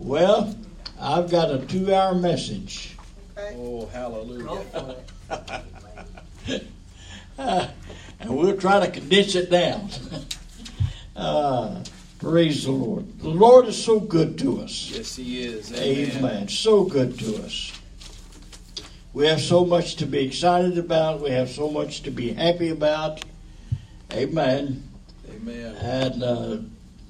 Well, I've got a 2-hour message. Oh, hallelujah. And we'll try to condense it down. Praise the Lord. The Lord is so good to us. Yes, He is. Amen. Amen. So good to us. We have so much to be excited about. We have so much to be happy about. Amen. Amen. And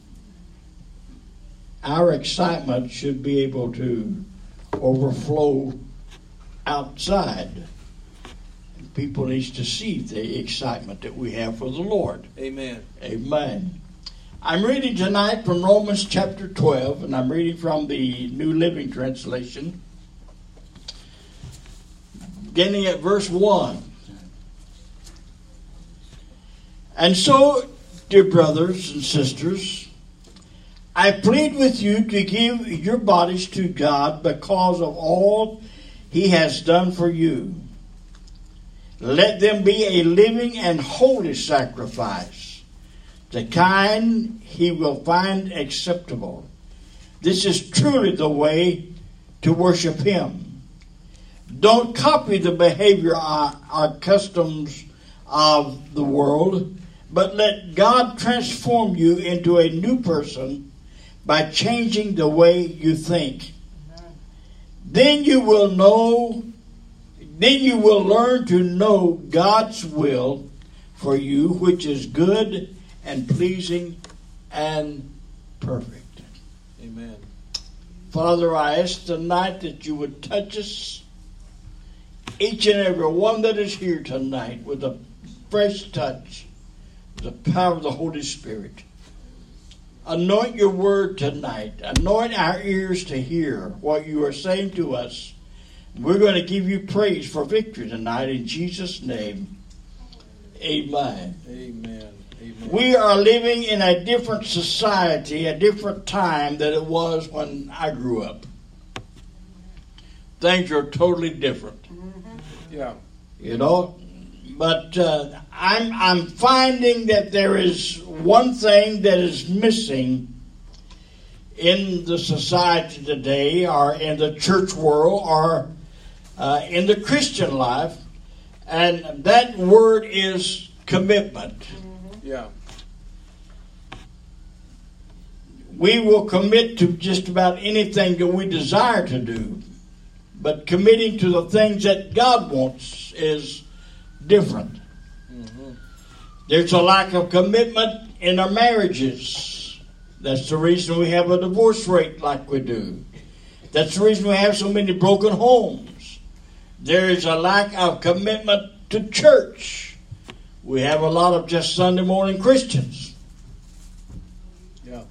our excitement should be able to overflow outside. And people need to see the excitement that we have for the Lord. Amen. Amen. I'm reading tonight from Romans chapter 12, and I'm reading from the New Living Translation, beginning at verse 1. And so, dear brothers and sisters, I plead with you to give your bodies to God because of all He has done for you. Let them be a living and holy sacrifice, the kind He will find acceptable. This is truly the way to worship Him. Don't copy the behavior or customs of the world, but let God transform you into a new person by changing the way you think. Then you will learn to know God's will for you, which is good and pleasing and perfect. Amen. Father, I ask tonight that you would touch us, each and every one that is here tonight, with a fresh touch, the power of the Holy Spirit. Anoint your word tonight. Anoint our ears to hear what you are saying to us. We're going to give you praise for victory tonight in Jesus' name. Amen. Amen. Amen. We are living in a different society, a different time than it was when I grew up. Things are totally different. Yeah. You know, but I'm finding that there is one thing that is missing in the society today, or in the church world, or in the Christian life, and that word is commitment. Yeah. We will commit to just about anything that we desire to do, but committing to the things that God wants is different. Mm-hmm. There's a lack of commitment in our marriages. That's the reason we have a divorce rate like we do. That's the reason we have so many broken homes. There is a lack of commitment to church. We have a lot of just Sunday morning Christians. Yeah.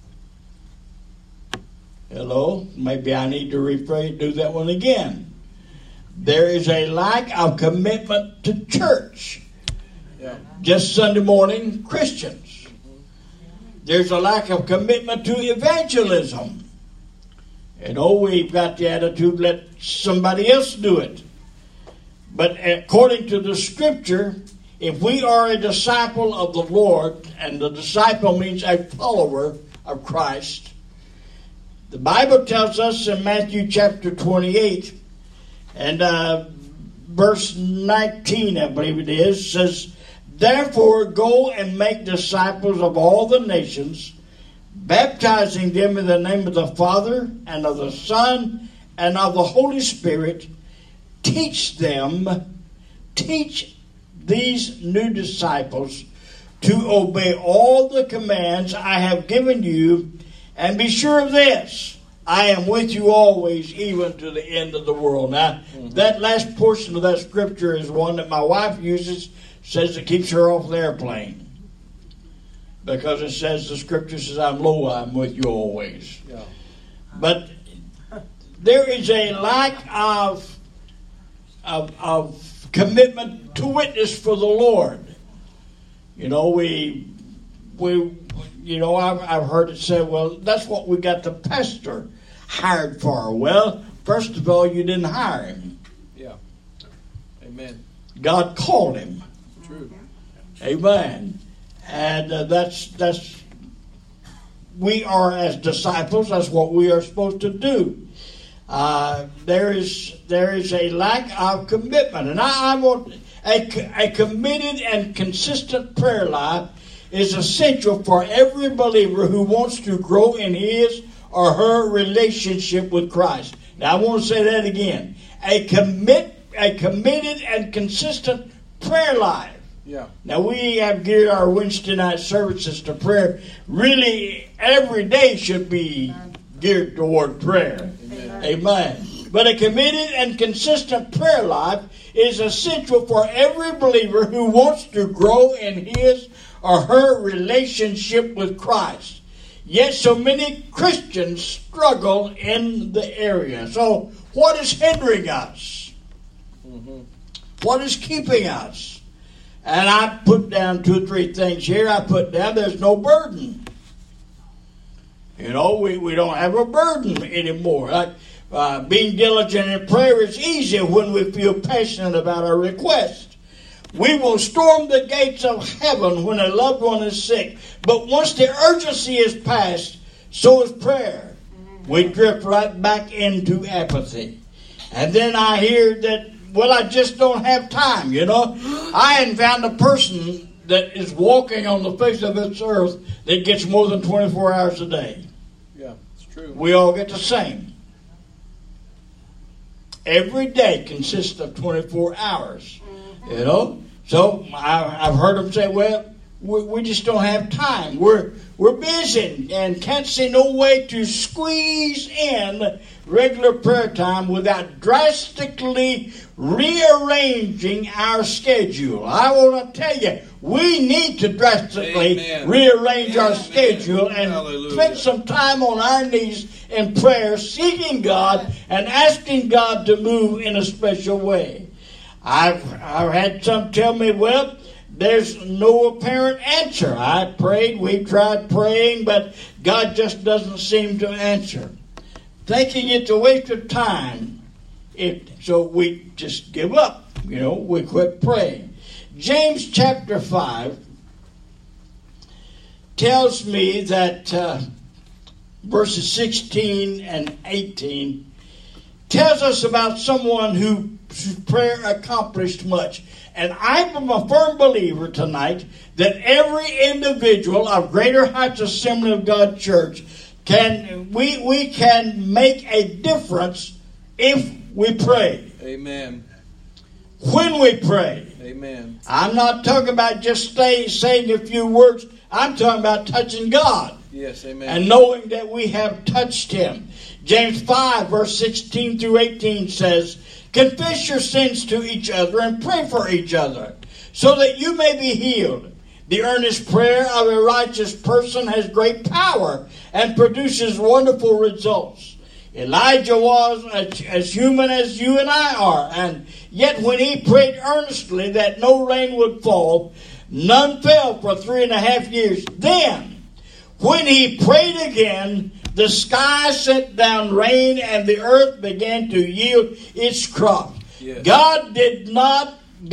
Hello? Maybe I need to do that one again. There is a lack of commitment to church. Yeah. Just Sunday morning Christians. There's a lack of commitment to evangelism. You know, we've got the attitude, let somebody else do it. But according to the Scripture, if we are a disciple of the Lord, and the disciple means a follower of Christ, the Bible tells us in Matthew chapter 28, and verse 19, I believe it is, says, "Therefore go and make disciples of all the nations, baptizing them in the name of the Father, and of the Son, and of the Holy Spirit. Teach these new disciples to obey all the commands I have given you, and be sure of this, I am with you always, even to the end of the world." Now, that last portion of that scripture is one that my wife uses, says it keeps her off the airplane. Because it says, the scripture says, I'm with you always. Yeah. But there is a lack of commitment to witness for the Lord. You know, I've heard it said, well, that's what we got the pastor hired for. Well, first of all, you didn't hire him. Yeah. Amen. God called him. True. Amen. And that's we are as disciples. That's what we are supposed to do. There is a lack of commitment, and I want a committed and consistent prayer life is essential for every believer who wants to grow in his or her relationship with Christ. Now, I want to say that again. A committed and consistent prayer life. Yeah. Now, we have geared our Wednesday night services to prayer. Really, every day should be geared toward prayer. Amen. Amen. But a committed and consistent prayer life is essential for every believer who wants to grow in his or her relationship with Christ. Yet so many Christians struggle in the area. So what is hindering us? Mm-hmm. What is keeping us? And I put down 2 or 3 things here. I put down there's no burden. You know, we don't have a burden anymore. Being diligent in prayer is easy when we feel passionate about our request. We will storm the gates of heaven when a loved one is sick. But once the urgency is past, so is prayer. We drift right back into apathy. And then I hear that, well, I just don't have time, you know. I hadn't found a person that is walking on the face of this earth that gets more than 24 hours a day. Yeah, it's true. We all get the same. Every day consists of 24 hours, you know. So I've heard them say, well, we just don't have time. We're busy and can't see no way to squeeze in regular prayer time without drastically rearranging our schedule. I want to tell you, we need to drastically rearrange our schedule and spend some time on our knees in prayer, seeking God and asking God to move in a special way. I've had some tell me, well, there's no apparent answer. I prayed, we tried praying, but God just doesn't seem to answer. Thinking it's a waste of time, so we just give up. You know, we quit praying. James chapter 5 tells me that verses 16 and 18 tells us about someone whose prayer accomplished much. And I'm a firm believer tonight that every individual of Greater Heights Assembly of God Church we can make a difference if we pray. Amen. When we pray. Amen. I'm not talking about just saying a few words. I'm talking about touching God. Yes, amen. And knowing that we have touched Him. James 5, verse 16 through 18 says, confess your sins to each other and pray for each other, so that you may be healed. The earnest prayer of a righteous person has great power and produces wonderful results. Elijah was as human as you and I are, and yet when he prayed earnestly that no rain would fall, none fell for 3.5 years. Then, when he prayed again, the sky sent down rain and the earth began to yield its crop. Yes. God did not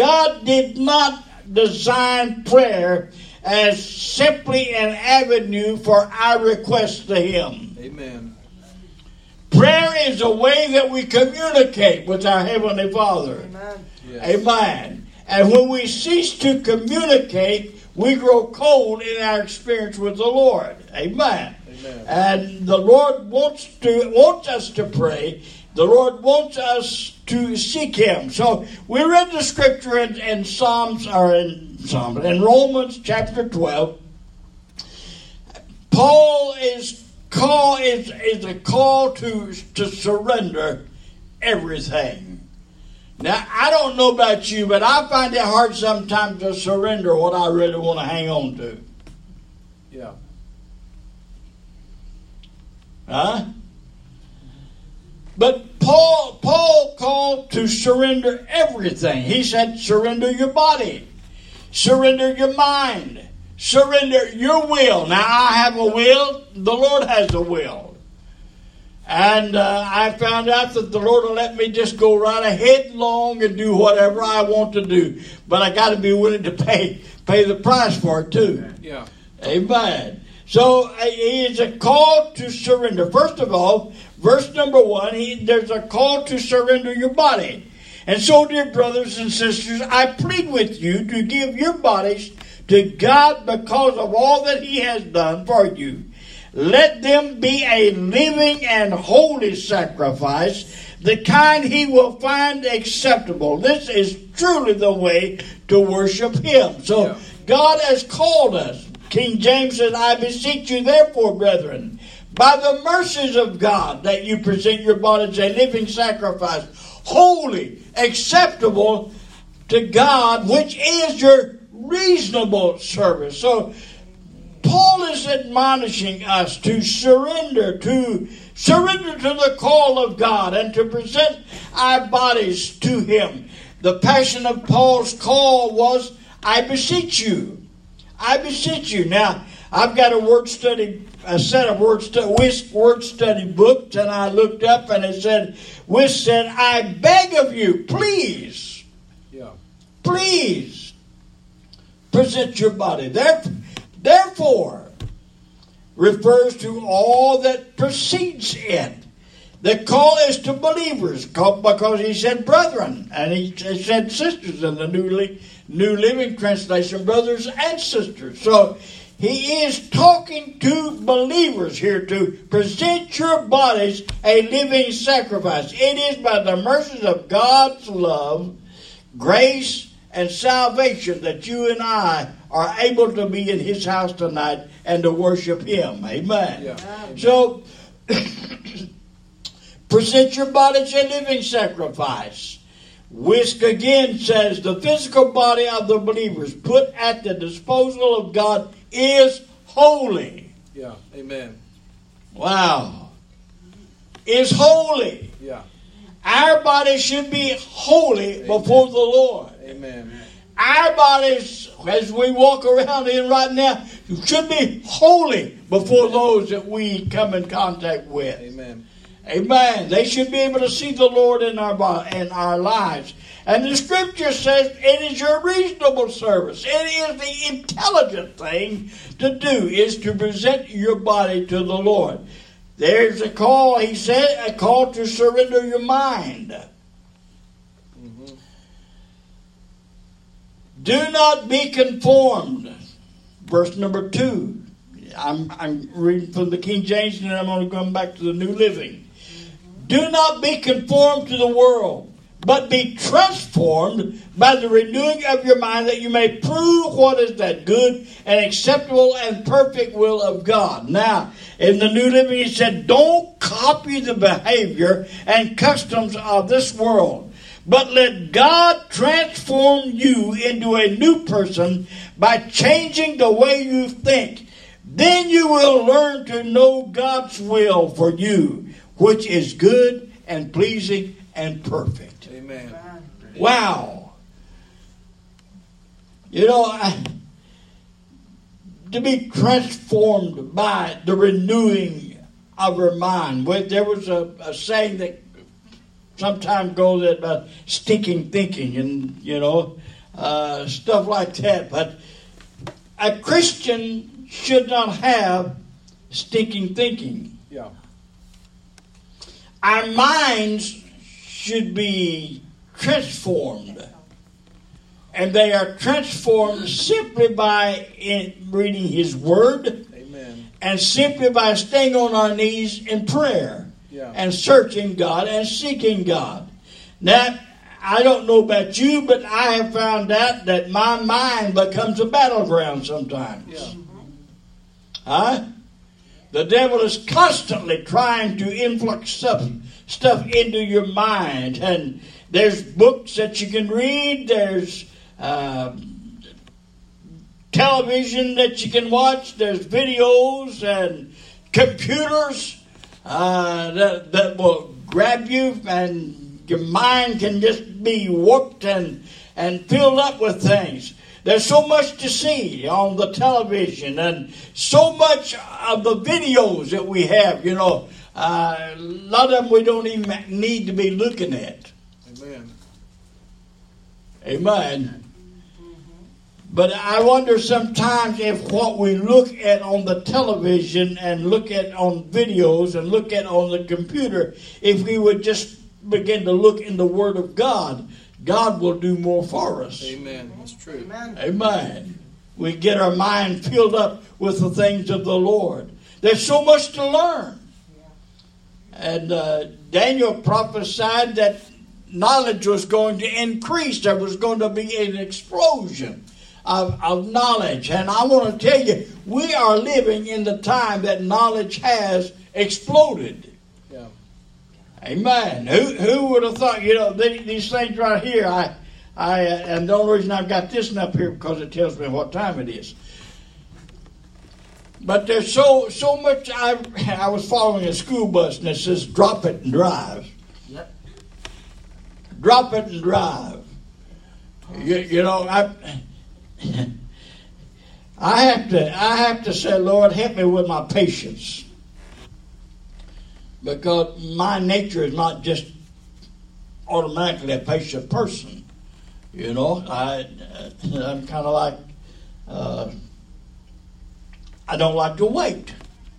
design prayer as simply an avenue for our requests to Him. Amen. Prayer is a way that we communicate with our Heavenly Father. Amen. Yes. Amen. And when we cease to communicate, we grow cold in our experience with the Lord. Amen. Amen. And the Lord wants us to pray. The Lord wants us to seek Him. So we read the scripture in Romans chapter 12. Paul is a call to surrender everything. Now, I don't know about you, but I find it hard sometimes to surrender what I really want to hang on to. Yeah. Huh? But Paul called to surrender everything. He said, surrender your body. Surrender your mind. Surrender your will. Now, I have a will. The Lord has a will. And I found out that the Lord will let me just go right ahead long and do whatever I want to do. But I got to be willing to pay the price for it too. Yeah. Amen. So he is a call to surrender. First of all, verse number 1, there's a call to surrender your body. And so, dear brothers and sisters, I plead with you to give your bodies to God because of all that he has done for you. Let them be a living and holy sacrifice, the kind he will find acceptable. This is truly the way to worship him. So God has called us. King James said, I beseech you therefore, brethren, by the mercies of God, that you present your bodies a living sacrifice, holy, acceptable to God, which is your reasonable service. So Paul is admonishing us to surrender to the call of God and to present our bodies to him. The passion of Paul's call was, I beseech you. I beseech you. Now, I've got a set of word study books, and I looked up and it said, I beg of you, please, please present your body. Therefore, refers to all that precedes it. The call is to believers, because he said brethren, and he said sisters in the New Living Translation, brothers and sisters. So he is talking to believers here to present your bodies a living sacrifice. It is by the mercies of God's love, grace, and salvation that you and I are able to be in his house tonight and to worship him. Amen. Yeah. So, present your bodies a living sacrifice. Whisk again says the physical body of the believers put at the disposal of God is holy. Yeah. Amen. Wow. Is holy. Yeah. Our bodies should be holy before the Lord. Amen. Our bodies, as we walk around in right now, should be holy before those that we come in contact with. Amen. Amen. They should be able to see the Lord in our lives. And the scripture says it is your reasonable service. It is the intelligent thing to do, is to present your body to the Lord. There's a call, he said, a call to surrender your mind. Mm-hmm. Do not be conformed. Verse number 2. I'm reading from the King James, and I'm going to come back to the New Living. Do not be conformed to the world, but be transformed by the renewing of your mind, that you may prove what is that good and acceptable and perfect will of God. Now, in the New Living, he said, don't copy the behavior and customs of this world, but let God transform you into a new person by changing the way you think. Then you will learn to know God's will for you, which is good and pleasing and perfect. Amen. Wow. You know, to be transformed by the renewing of our mind. There was a saying that some time ago that about stinking thinking and, stuff like that. But a Christian should not have stinking thinking. Yeah. Our minds should be transformed. And they are transformed simply by reading his word. Amen. And simply by staying on our knees in prayer. Yeah. And searching God and seeking God. Now, I don't know about you, but I have found out that my mind becomes a battleground sometimes. Yeah. Huh? The devil is constantly trying to influx stuff into your mind. And there's books that you can read. There's television that you can watch. There's videos and computers that will grab you, and your mind can just be warped and filled up with things. There's so much to see on the television and so much of the videos that we have, a lot of them we don't even need to be looking at. Amen. Amen. But I wonder sometimes if what we look at on the television and look at on videos and look at on the computer, if we would just begin to look in the Word of God, God will do more for us. Amen. That's true. Amen. Amen. We get our mind filled up with the things of the Lord. There's so much to learn. And Daniel prophesied that knowledge was going to increase. There was going to be an explosion of knowledge. And I want to tell you, we are living in the time that knowledge has exploded. Yeah. Amen. Who would have thought, these things right here, and the only reason I've got this one up here because it tells me what time it is. But there's so much. I was following a school bus and it says drop it and drive. Yep. Drop it and drive. I have to say, Lord, help me with my patience. Because my nature is not just automatically a patient person. I'm kind of like, I don't like to wait.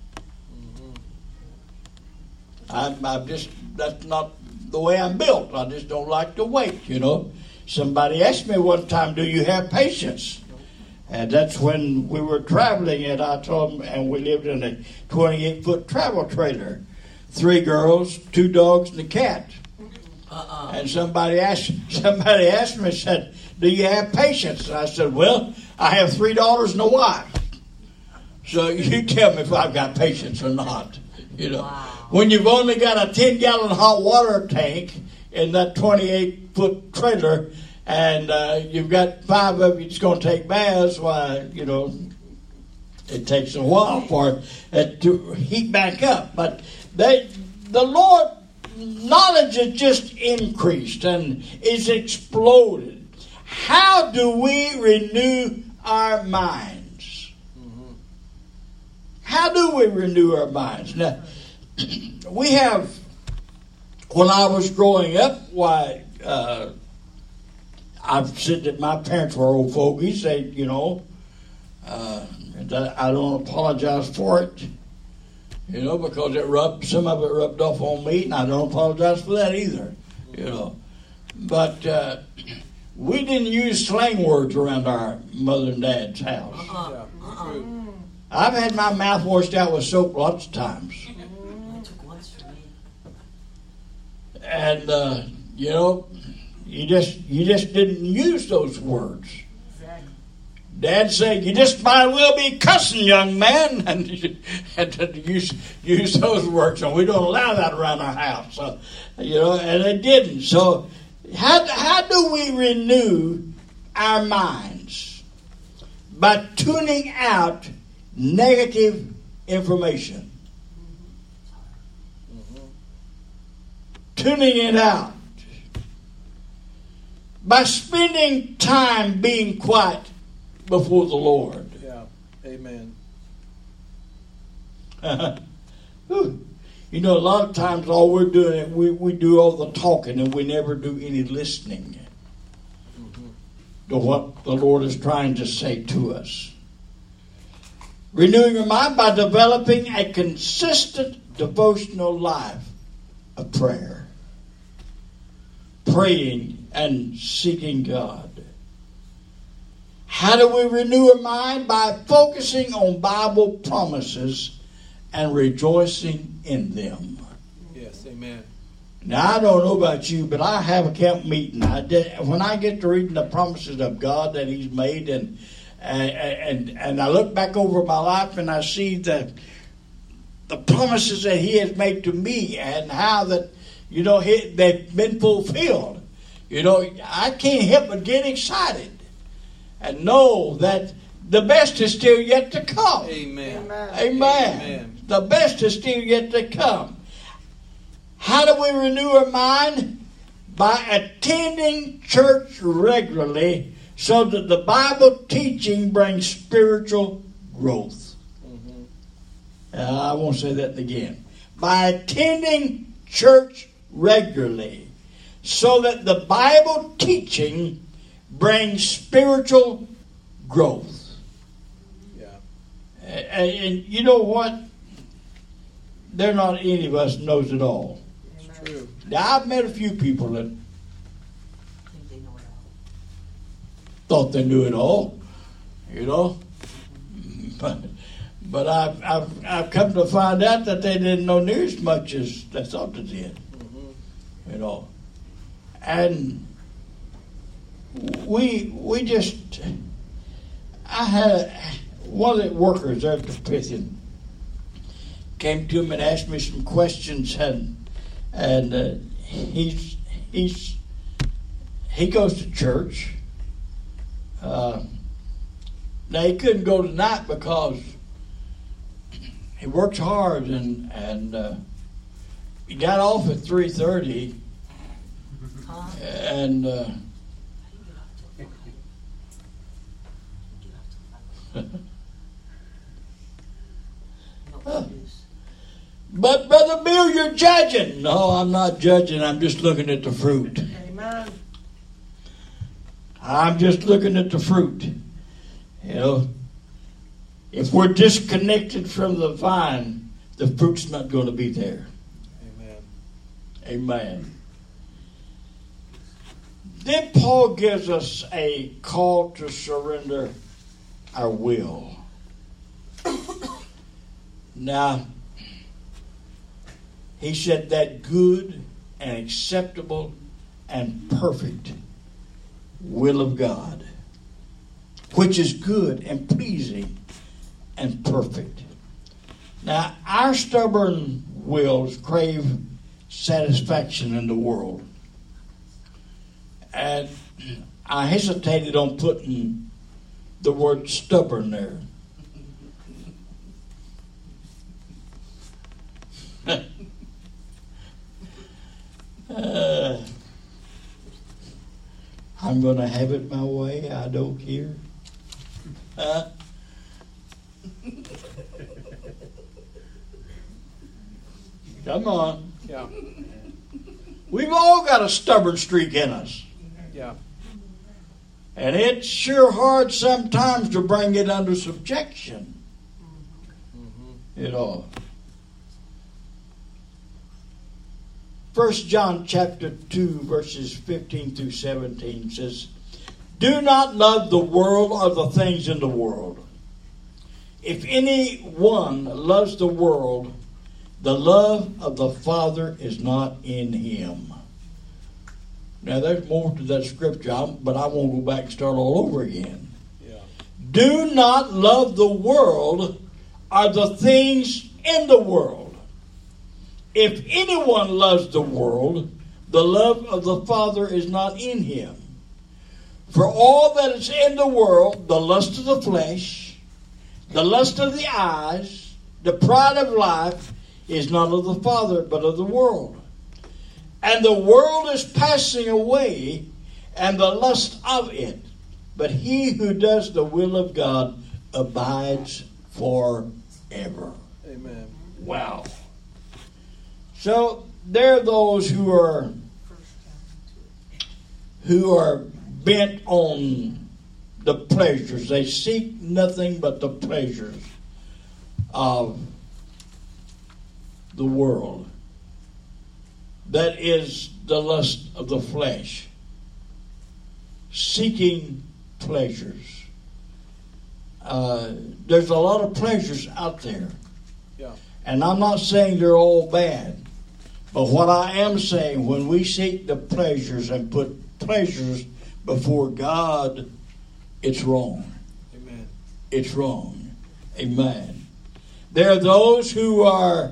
That's not the way I'm built. I just don't like to wait, Somebody asked me one time, do you have patience? And that's when we were traveling, and I told them, and we lived in a 28-foot travel trailer. 3 girls, 2 dogs, and a cat. And somebody asked me, said, do you have patience? And I said, well, I have 3 daughters and a wife. So you tell me if I've got patience or not. Wow. When you've only got a 10-gallon hot water tank in that 28-foot trailer, and you've got 5 of you that's going to take baths, why, it takes a while for it to heat back up. But the Lord, knowledge has just increased and is exploded. How do we renew our minds? How do we renew our minds? Now, we have, when I was growing up, I've said that my parents were old fogies. They, I don't apologize for it, because some of it rubbed off on me, and I don't apologize for that either, But we didn't use slang words around our mother and dad's house. Yeah. True. I've had my mouth washed out with soap lots of times. It took once for me. And, you just didn't use those words. Exactly. Dad said, you just might as well be cussing, young man, and use those words. And we don't allow that around our house. So, and it didn't. So how do we renew our minds? By tuning out negative information. Tuning it out. By spending time being quiet before the Lord. Yeah. Amen. A lot of times all we're doing, we do all the talking and we never do any listening to what the Lord is trying to say to us. Renewing your mind by developing a consistent devotional life of prayer. Praying and seeking God. How do we renew our mind? By focusing on Bible promises and rejoicing in them. Yes, amen. Now, I don't know about you, but I have a camp meeting. When I get to reading the promises of God that He's made, and I look back over my life and I see the promises that He has made to me and how that, they've been fulfilled. I can't help but get excited and know that the best is still yet to come. Amen. Amen. The best is still yet to come. How do we renew our mind? By attending church regularly so that the Bible teaching brings spiritual growth. I won't say that again. By attending church regularly so that the Bible teaching brings spiritual growth. Yeah. And you know what? There not any of us knows it all. It's true. Now, I've met a few people that I think they know it all. thought they knew it all, you know. But I've come to find out that they didn't know near as much as they thought they did, Mm-hmm. you know. And we just, I had one of the workers there at the Pythian came to him and asked me some questions, and he goes to church. Now he couldn't go tonight because he works hard, and he got off at 3:30, Huh? and I didn't get off till 5. No excuse. but Brother Bill, you're judging. No, I'm not judging. I'm just looking at the fruit. Amen. I'm just looking at the fruit. You know, if we're disconnected from the vine, the fruit's not going to be there. Amen. Amen. Then Paul gives us a call to surrender our will. Now, he said that good and acceptable and perfect will of God, which is good and pleasing and perfect. Now, our stubborn wills crave satisfaction in the world. And I hesitated on putting the word stubborn there. I'm going to have it my way. I don't care. Come on. Yeah. We've all got a stubborn streak in us. Yeah. And it's sure hard sometimes to bring it under subjection. Mm-hmm. You know. 1 John chapter 2 verses 15 through 17 says, "Do not love the world or the things in the world. If anyone loves the world, the love of the Father is not in him." Now there's more to that scripture, but I won't go back and start all over again. Yeah. Do not love the world or the things in the world. If anyone loves the world, the love of the Father is not in him. For all that is in the world, the lust of the flesh, the lust of the eyes, the pride of life, is not of the Father, but of the world. And the world is passing away, and the lust of it. But he who does the will of God abides forever. Amen. Wow. So there are those who are bent on the pleasures. They seek nothing but the pleasures of the world. That is the lust of the flesh. Seeking pleasures. There's a lot of pleasures out there. Yeah. And I'm not saying they're all bad. But what I am saying, when we seek the pleasures and put pleasures before God, it's wrong. Amen. It's wrong. Amen. There are those who are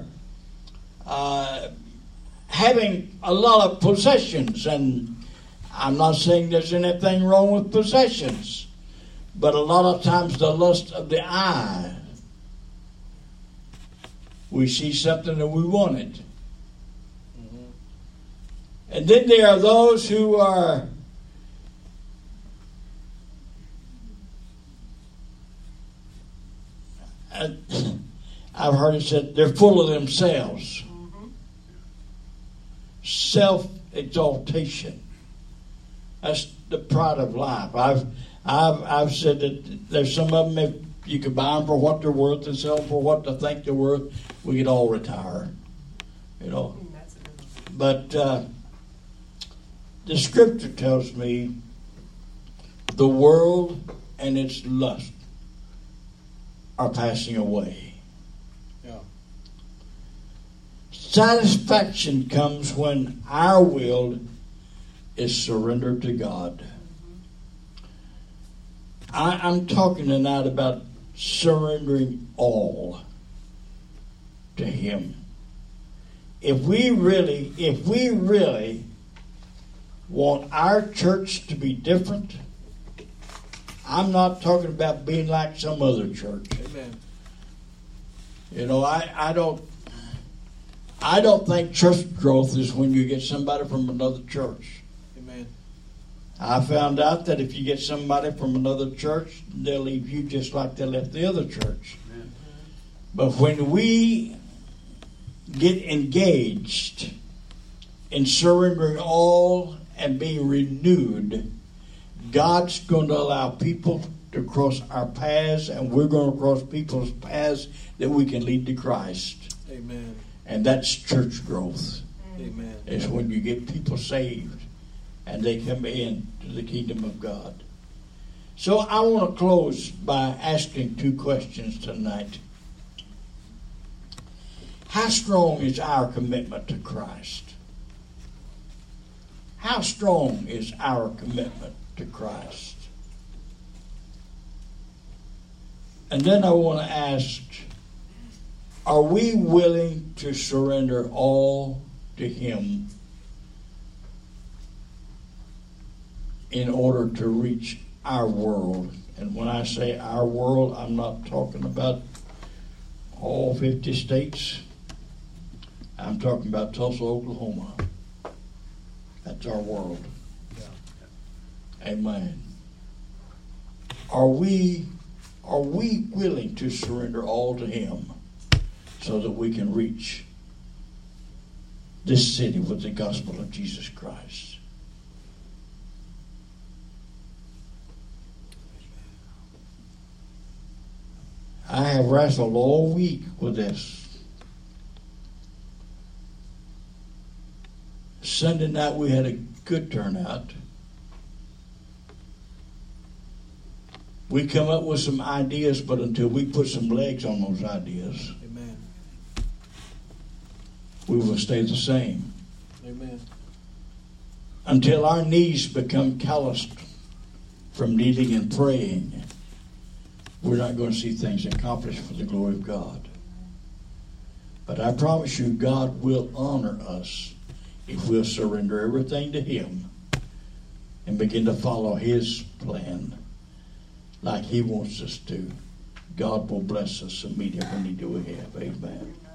having a lot of possessions, and I'm not saying there's anything wrong with possessions, but a lot of times the lust of the eye, we see something and we want it. Mm-hmm. And then there are those who are I've heard it said they're full of themselves. Self-exaltation. That's the pride of life. I've said that there's some of them, if you could buy them for what they're worth and sell them for what they think they're worth, we could all retire. You know. But the Scripture tells me the world and its lust are passing away. Yeah. Satisfaction comes when our will is surrendered to God. I'm talking tonight about surrendering all to Him. If we really want our church to be different, I'm not talking about being like some other church. Amen. You know, I don't think church growth is when you get somebody from another church. Amen. I found out that if you get somebody from another church, they'll leave you just like they left the other church. Amen. But when we get engaged in surrendering all and being renewed, God's going to allow people to cross our paths, and we're going to cross people's paths that we can lead to Christ. Amen. And that's church growth. Amen. It's when you get people saved and they come in to the kingdom of God. So I want to close by asking two questions tonight. How strong is our commitment to Christ? How strong is our commitment to Christ? And then I want to ask, are we willing to surrender all to Him in order to reach our world? And when I say our world, I'm not talking about all 50 states. I'm talking about Tulsa, Oklahoma. That's our world. Amen. Are we willing to surrender all to Him so that we can reach this city with the gospel of Jesus Christ? I have wrestled all week with this. Sunday night we had a good turnout. We come up with some ideas, but until we put some legs on those ideas, Amen. we will stay the same. Amen. Until our knees become calloused from kneeling and praying, we're not going to see things accomplished for the glory of God. But I promise you, God will honor us if we'll surrender everything to Him and begin to follow His plan like He wants us to. God will bless us and meet every need that we have. Amen.